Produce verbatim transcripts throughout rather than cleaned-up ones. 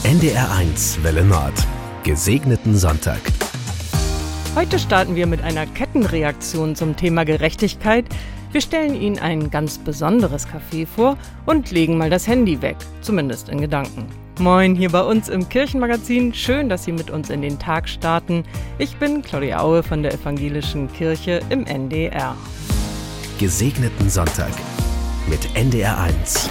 N D R eins Welle Nord. Gesegneten Sonntag. Heute starten wir mit einer Kettenreaktion zum Thema Gerechtigkeit. Wir stellen Ihnen ein ganz besonderes Café vor und legen mal das Handy weg, zumindest in Gedanken. Moin, hier bei uns im Kirchenmagazin. Schön, dass Sie mit uns in den Tag starten. Ich bin Claudia Aue von der Evangelischen Kirche im N D R. Gesegneten Sonntag mit N D R eins.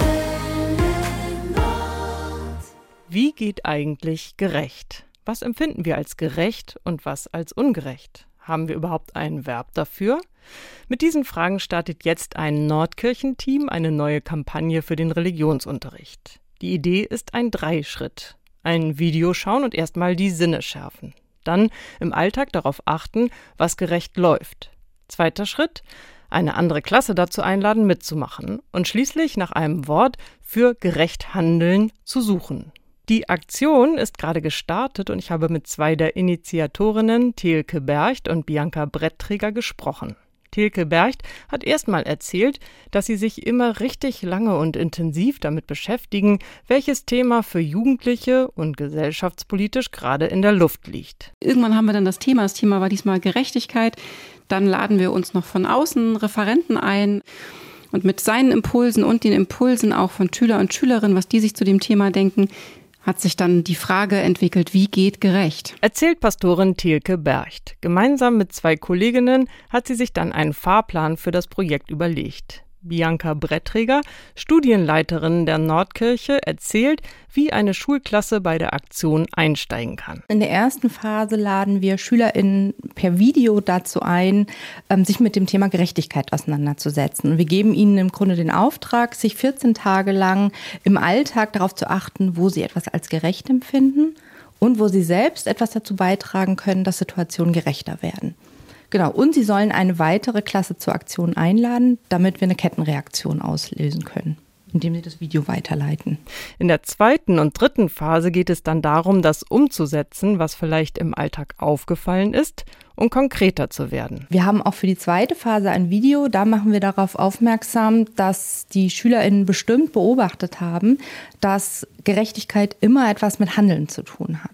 Wie geht eigentlich gerecht? Was empfinden wir als gerecht und was als ungerecht? Haben wir überhaupt ein Verb dafür? Mit diesen Fragen startet jetzt ein Nordkirchenteam eine neue Kampagne für den Religionsunterricht. Die Idee ist ein Dreischritt. Ein Video schauen und erstmal die Sinne schärfen. Dann im Alltag darauf achten, was gerecht läuft. Zweiter Schritt, eine andere Klasse dazu einladen, mitzumachen. Und schließlich nach einem Wort für gerecht handeln zu suchen. Die Aktion ist gerade gestartet und ich habe mit zwei der Initiatorinnen, Thielke Bercht und Bianca Brettträger, gesprochen. Thielke Bercht hat erstmal erzählt, dass sie sich immer richtig lange und intensiv damit beschäftigen, welches Thema für Jugendliche und gesellschaftspolitisch gerade in der Luft liegt. Irgendwann haben wir dann das Thema, das Thema war diesmal Gerechtigkeit. Dann laden wir uns noch von außen Referenten ein. Und mit seinen Impulsen und den Impulsen auch von Schüler und Schülerinnen, was die sich zu dem Thema denken, hat sich dann die Frage entwickelt, wie geht gerecht? Erzählt Pastorin Thielke Bercht. Gemeinsam mit zwei Kolleginnen hat sie sich dann einen Fahrplan für das Projekt überlegt. Bianca Brettträger, Studienleiterin der Nordkirche, erzählt, wie eine Schulklasse bei der Aktion einsteigen kann. In der ersten Phase laden wir SchülerInnen per Video dazu ein, sich mit dem Thema Gerechtigkeit auseinanderzusetzen. Wir geben ihnen im Grunde den Auftrag, sich vierzehn Tage lang im Alltag darauf zu achten, wo sie etwas als gerecht empfinden und wo sie selbst etwas dazu beitragen können, dass Situationen gerechter werden. Genau, und sie sollen eine weitere Klasse zur Aktion einladen, damit wir eine Kettenreaktion auslösen können, indem sie das Video weiterleiten. In der zweiten und dritten Phase geht es dann darum, das umzusetzen, was vielleicht im Alltag aufgefallen ist, um konkreter zu werden. Wir haben auch für die zweite Phase ein Video, da machen wir darauf aufmerksam, dass die SchülerInnen bestimmt beobachtet haben, dass Gerechtigkeit immer etwas mit Handeln zu tun hat.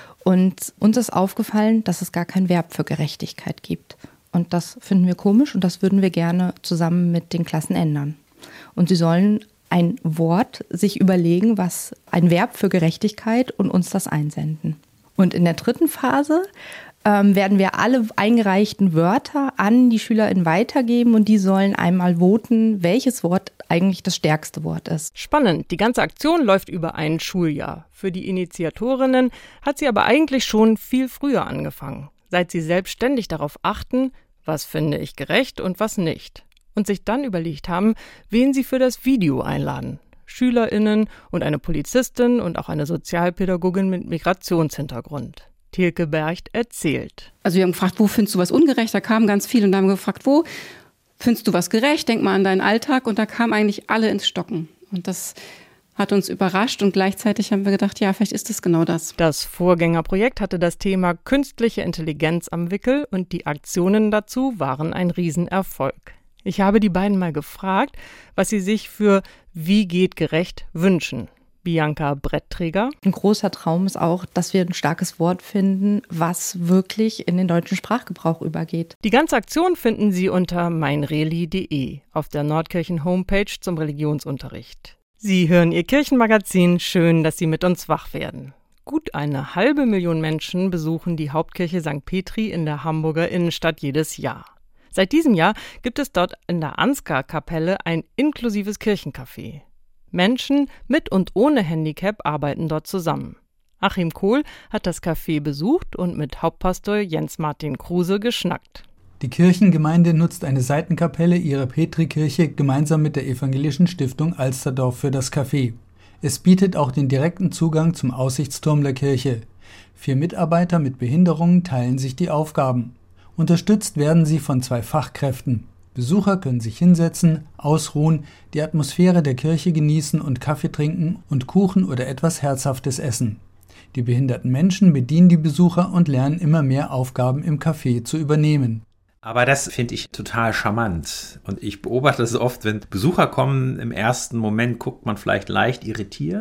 Und uns ist aufgefallen, dass es gar kein Verb für Gerechtigkeit gibt. Und das finden wir komisch und das würden wir gerne zusammen mit den Klassen ändern. Und sie sollen ein Wort sich überlegen, was ein Verb für Gerechtigkeit und uns das einsenden. Und in der dritten Phase ähm, werden wir alle eingereichten Wörter an die SchülerInnen weitergeben und die sollen einmal voten, welches Wort eigentlich das stärkste Wort ist. Spannend. Die ganze Aktion läuft über ein Schuljahr. Für die Initiatorinnen hat sie aber eigentlich schon viel früher angefangen. Seit sie selbstständig darauf achten, was finde ich gerecht und was nicht. Und sich dann überlegt haben, wen sie für das Video einladen. SchülerInnen und eine Polizistin und auch eine Sozialpädagogin mit Migrationshintergrund. Thielke Bercht erzählt. Also wir haben gefragt, wo findest du was ungerecht? Da kamen ganz viele und dann haben wir gefragt, wo findest du was gerecht? Denk mal an deinen Alltag. Und da kamen eigentlich alle ins Stocken. Und das hat uns überrascht und gleichzeitig haben wir gedacht, ja, vielleicht ist es genau das. Das Vorgängerprojekt hatte das Thema künstliche Intelligenz am Wickel und die Aktionen dazu waren ein Riesenerfolg. Ich habe die beiden mal gefragt, was sie sich für Wie geht gerecht wünschen. Bianca Brettträger. Ein großer Traum ist auch, dass wir ein starkes Wort finden, was wirklich in den deutschen Sprachgebrauch übergeht. Die ganze Aktion finden Sie unter meinreli punkt de auf der Nordkirchen-Homepage zum Religionsunterricht. Sie hören Ihr Kirchenmagazin. Schön, dass Sie mit uns wach werden. Gut eine halbe Million Menschen besuchen die Hauptkirche Sankt Petri in der Hamburger Innenstadt jedes Jahr. Seit diesem Jahr gibt es dort in der Ansgar-Kapelle ein inklusives Kirchencafé. Menschen mit und ohne Handicap arbeiten dort zusammen. Achim Kohl hat das Café besucht und mit Hauptpastor Jens-Martin Kruse geschnackt. Die Kirchengemeinde nutzt eine Seitenkapelle ihrer Petrikirche gemeinsam mit der Evangelischen Stiftung Alsterdorf für das Café. Es bietet auch den direkten Zugang zum Aussichtsturm der Kirche. Vier Mitarbeiter mit Behinderungen teilen sich die Aufgaben. Unterstützt werden sie von zwei Fachkräften. Besucher können sich hinsetzen, ausruhen, die Atmosphäre der Kirche genießen und Kaffee trinken und Kuchen oder etwas Herzhaftes essen. Die behinderten Menschen bedienen die Besucher und lernen immer mehr Aufgaben im Café zu übernehmen. Aber das finde ich total charmant. Und ich beobachte es oft, wenn Besucher kommen, im ersten Moment guckt man vielleicht leicht irritiert.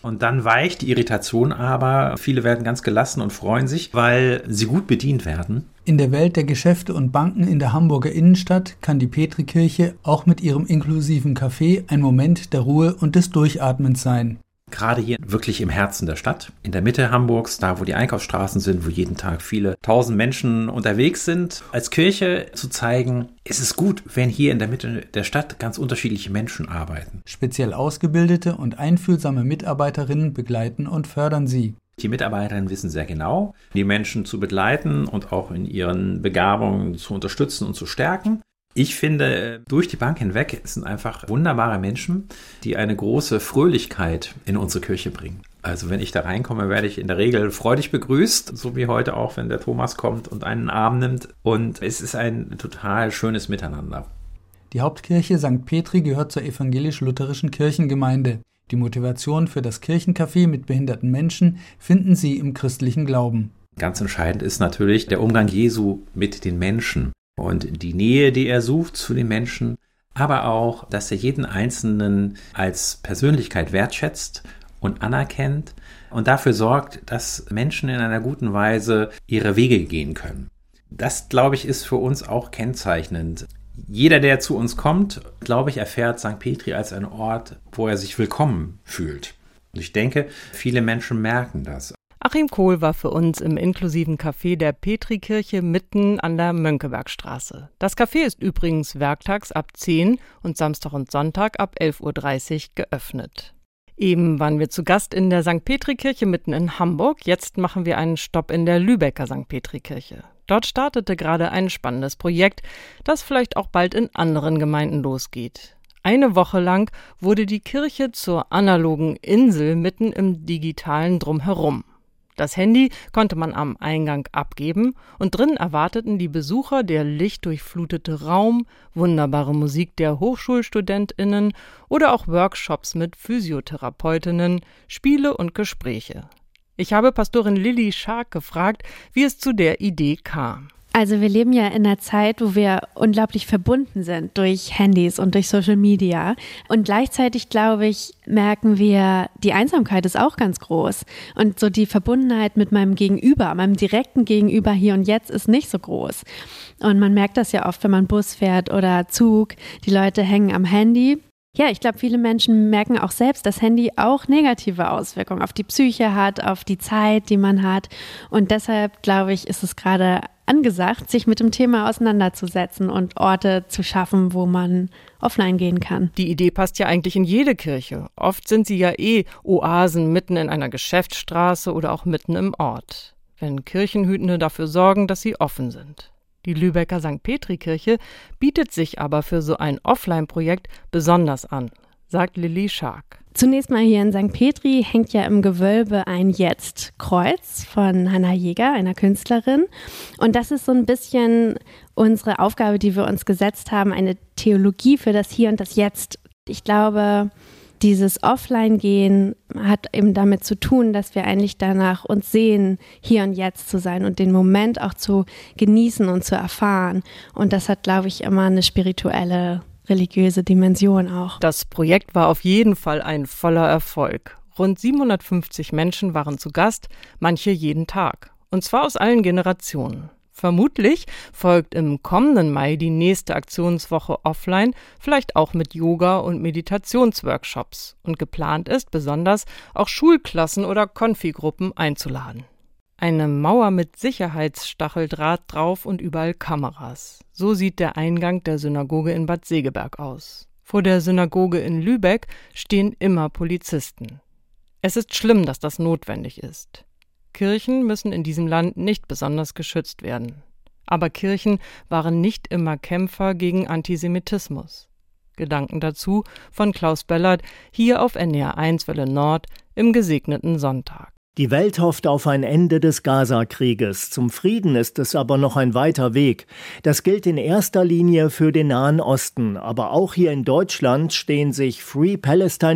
Und dann weicht die Irritation aber. Viele werden ganz gelassen und freuen sich, weil sie gut bedient werden. In der Welt der Geschäfte und Banken in der Hamburger Innenstadt kann die Petrikirche auch mit ihrem inklusiven Café ein Moment der Ruhe und des Durchatmens sein. Gerade hier wirklich im Herzen der Stadt, in der Mitte Hamburgs, da wo die Einkaufsstraßen sind, wo jeden Tag viele tausend Menschen unterwegs sind. Als Kirche zu zeigen, es ist gut, wenn hier in der Mitte der Stadt ganz unterschiedliche Menschen arbeiten. Speziell ausgebildete und einfühlsame Mitarbeiterinnen begleiten und fördern sie. Die Mitarbeiterinnen wissen sehr genau, die Menschen zu begleiten und auch in ihren Begabungen zu unterstützen und zu stärken. Ich finde, durch die Bank hinweg sind einfach wunderbare Menschen, die eine große Fröhlichkeit in unsere Kirche bringen. Also wenn ich da reinkomme, werde ich in der Regel freudig begrüßt, so wie heute auch, wenn der Thomas kommt und einen Arm nimmt. Und es ist ein total schönes Miteinander. Die Hauptkirche Sankt Petri gehört zur evangelisch-lutherischen Kirchengemeinde. Die Motivation für das Kirchencafé mit behinderten Menschen finden Sie im christlichen Glauben. Ganz entscheidend ist natürlich der Umgang Jesu mit den Menschen. Und die Nähe, die er sucht zu den Menschen, aber auch, dass er jeden Einzelnen als Persönlichkeit wertschätzt und anerkennt und dafür sorgt, dass Menschen in einer guten Weise ihre Wege gehen können. Das, glaube ich, ist für uns auch kennzeichnend. Jeder, der zu uns kommt, glaube ich, erfährt Sankt Petri als einen Ort, wo er sich willkommen fühlt. Und ich denke, viele Menschen merken das. Achim Kohl war für uns im inklusiven Café der Petrikirche mitten an der Mönckebergstraße. Das Café ist übrigens werktags ab zehn und Samstag und Sonntag ab elf Uhr dreißig geöffnet. Eben waren wir zu Gast in der Sankt Petrikirche mitten in Hamburg. Jetzt machen wir einen Stopp in der Lübecker Sankt Petrikirche. Dort startete gerade ein spannendes Projekt, das vielleicht auch bald in anderen Gemeinden losgeht. Eine Woche lang wurde die Kirche zur analogen Insel mitten im digitalen Drumherum. Das Handy konnte man am Eingang abgeben und drin erwarteten die Besucher der lichtdurchflutete Raum, wunderbare Musik der HochschulstudentInnen oder auch Workshops mit Physiotherapeutinnen, Spiele und Gespräche. Ich habe Pastorin Lilly Schark gefragt, wie es zu der Idee kam. Also wir leben ja in einer Zeit, wo wir unglaublich verbunden sind durch Handys und durch Social Media. Und gleichzeitig, glaube ich, merken wir, die Einsamkeit ist auch ganz groß. Und so die Verbundenheit mit meinem Gegenüber, meinem direkten Gegenüber hier und jetzt ist nicht so groß. Und man merkt das ja oft, wenn man Bus fährt oder Zug. Die Leute hängen am Handy. Ja, ich glaube, viele Menschen merken auch selbst, dass Handy auch negative Auswirkungen auf die Psyche hat, auf die Zeit, die man hat. Und deshalb, glaube ich, ist es gerade angesagt, sich mit dem Thema auseinanderzusetzen und Orte zu schaffen, wo man offline gehen kann. Die Idee passt ja eigentlich in jede Kirche. Oft sind sie ja eh Oasen mitten in einer Geschäftsstraße oder auch mitten im Ort, wenn Kirchenhütende dafür sorgen, dass sie offen sind. Die Lübecker Sankt Petri-Kirche bietet sich aber für so ein Offline-Projekt besonders an, sagt Lilly Schark. Zunächst mal hier in Sankt Petri hängt ja im Gewölbe ein Jetzt-Kreuz von Hannah Jäger, einer Künstlerin. Und das ist so ein bisschen unsere Aufgabe, die wir uns gesetzt haben, eine Theologie für das Hier und das Jetzt. Ich glaube, dieses Offline-Gehen hat eben damit zu tun, dass wir eigentlich danach uns sehen, hier und jetzt zu sein und den Moment auch zu genießen und zu erfahren. Und das hat, glaube ich, immer eine spirituelle, religiöse Dimension auch. Das Projekt war auf jeden Fall ein voller Erfolg. Rund siebenhundertfünfzig Menschen waren zu Gast, manche jeden Tag. Und zwar aus allen Generationen. Vermutlich folgt im kommenden Mai die nächste Aktionswoche offline, vielleicht auch mit Yoga- und Meditationsworkshops. Und geplant ist besonders, auch Schulklassen oder Konfigruppen einzuladen. Eine Mauer mit Sicherheitsstacheldraht drauf und überall Kameras. So sieht der Eingang der Synagoge in Bad Segeberg aus. Vor der Synagoge in Lübeck stehen immer Polizisten. Es ist schlimm, dass das notwendig ist. Kirchen müssen in diesem Land nicht besonders geschützt werden. Aber Kirchen waren nicht immer Kämpfer gegen Antisemitismus. Gedanken dazu von Klaus Bellert, hier auf N D R eins Welle Nord im gesegneten Sonntag. Die Welt hofft auf ein Ende des Gaza-Krieges. Zum Frieden ist es aber noch ein weiter Weg. Das gilt in erster Linie für den Nahen Osten. Aber auch hier in Deutschland stehen sich Free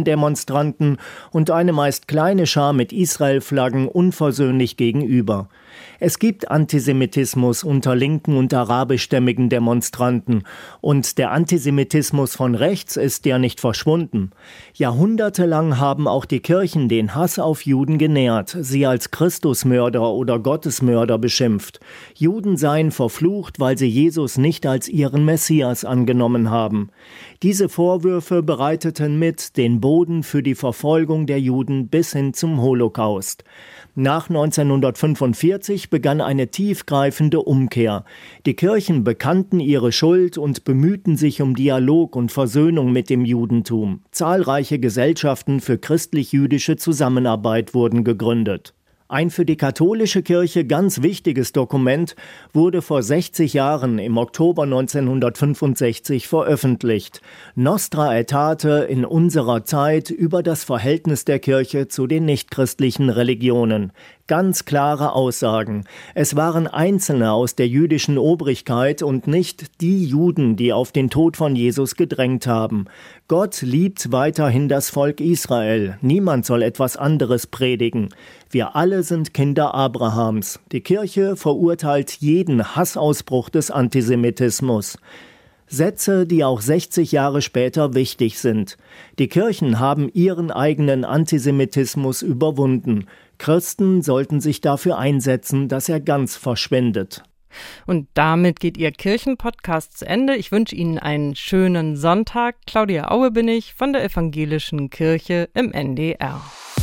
Palestine-Demonstranten und eine meist kleine Schar mit Israel-Flaggen unversöhnlich gegenüber. Es gibt Antisemitismus unter linken und arabischstämmigen Demonstranten. Und der Antisemitismus von rechts ist ja nicht verschwunden. Jahrhundertelang haben auch die Kirchen den Hass auf Juden genährt, sie als Christusmörder oder Gottesmörder beschimpft. Juden seien verflucht, weil sie Jesus nicht als ihren Messias angenommen haben. Diese Vorwürfe bereiteten mit den Boden für die Verfolgung der Juden bis hin zum Holocaust. Nach neunzehnhundertfünfundvierzig begann eine tiefgreifende Umkehr. Die Kirchen bekannten ihre Schuld und bemühten sich um Dialog und Versöhnung mit dem Judentum. Zahlreiche Gesellschaften für christlich-jüdische Zusammenarbeit wurden gegründet. Ein für die katholische Kirche ganz wichtiges Dokument wurde vor sechzig Jahren im Oktober neunzehnhundertfünfundsechzig veröffentlicht. Nostra Aetate in unserer Zeit über das Verhältnis der Kirche zu den nichtchristlichen Religionen. Ganz klare Aussagen. Es waren Einzelne aus der jüdischen Obrigkeit und nicht die Juden, die auf den Tod von Jesus gedrängt haben. Gott liebt weiterhin das Volk Israel. Niemand soll etwas anderes predigen. Wir alle sind Kinder Abrahams. Die Kirche verurteilt jeden Hassausbruch des Antisemitismus. Sätze, die auch sechzig Jahre später wichtig sind. Die Kirchen haben ihren eigenen Antisemitismus überwunden. Christen sollten sich dafür einsetzen, dass er ganz verschwindet. Und damit geht Ihr Kirchenpodcast zu Ende. Ich wünsche Ihnen einen schönen Sonntag. Claudia Aue bin ich von der Evangelischen Kirche im N D R.